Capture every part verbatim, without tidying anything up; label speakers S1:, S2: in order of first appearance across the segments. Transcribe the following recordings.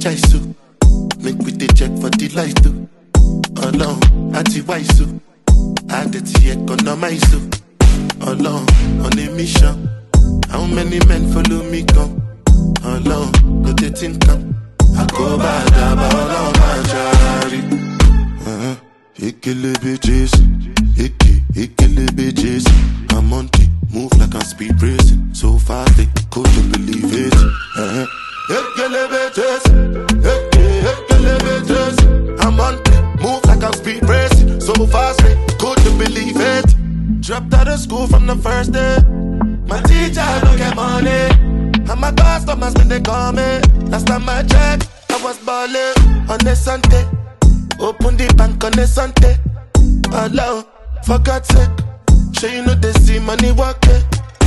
S1: shy so. Make we the check for the light too. Alone, anti-wise so. Add it to economize so. Alone, on a mission. How many men follow me come? Alone, go they think come. I go bad about all my charity. Uh-huh. Ikele bitches, Iki, Ikele bitches. I'm on the move like I'm speed racing. So fast they couldn't believe it. Uh-huh. Ikele bitches, Iki, Ikele bitches. I'm on the move like I'm speed racing. So fast they couldn't believe it. Dropped out of school from the first day. My teacher don't get money, and my customers when they call me. Last time I checked, I was ballin' on the Sunday. Open the bank on the Sunday. Alone, for God's sake. Sure you know they see money working.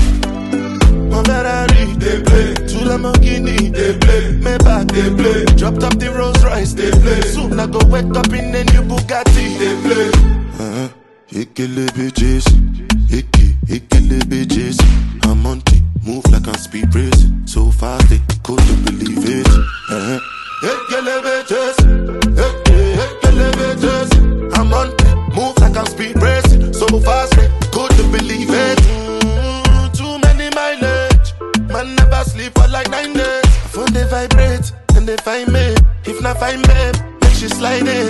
S1: One Ferrari, they play. Two Lamborghini, they play. Maybach, they play. Dropped up the Rolls Royce, they play. Soon I go wake up in a new Bugatti, they play. Uh-huh. Ikele bitches, Iki, Ikele bitches. I'm on the move like I'm speed racing. So fast they couldn't believe it. Uh-huh. Ikele bitches, Iki, Ikele bitches. I'm on the move like I'm speed racing. So fast they couldn't believe it. Mm, too many mileage. Man never sleep for like nine days. Phone they vibrate and they find me. If not find me, make she slide in.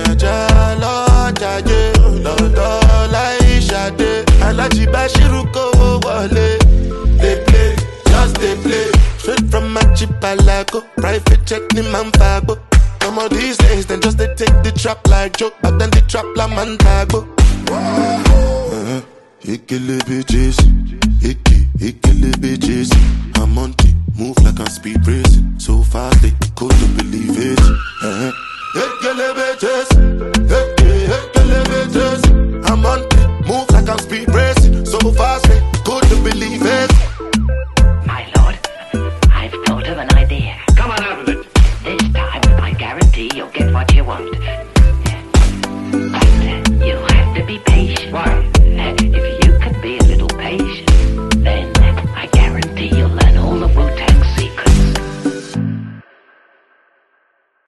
S1: Jalo, jaje, lodo, lai shade. Alaji bashiru ko wale. They play, just they play. Straight from Machipalago. Private jet ni manfago. Some of these days, then just they take the trap like joke. But then the trap la mantago. Uh-huh. Ikele bitches, Iki, Ikele bitches. I'm on the move like I'm speed racing. So fast they couldn't believe it. Uh-huh. Ikele bitches, Iki, Ikele bitches. I'm on the move like I'm speed racing. So fast they couldn't believe it.
S2: My lord, I've thought of an idea.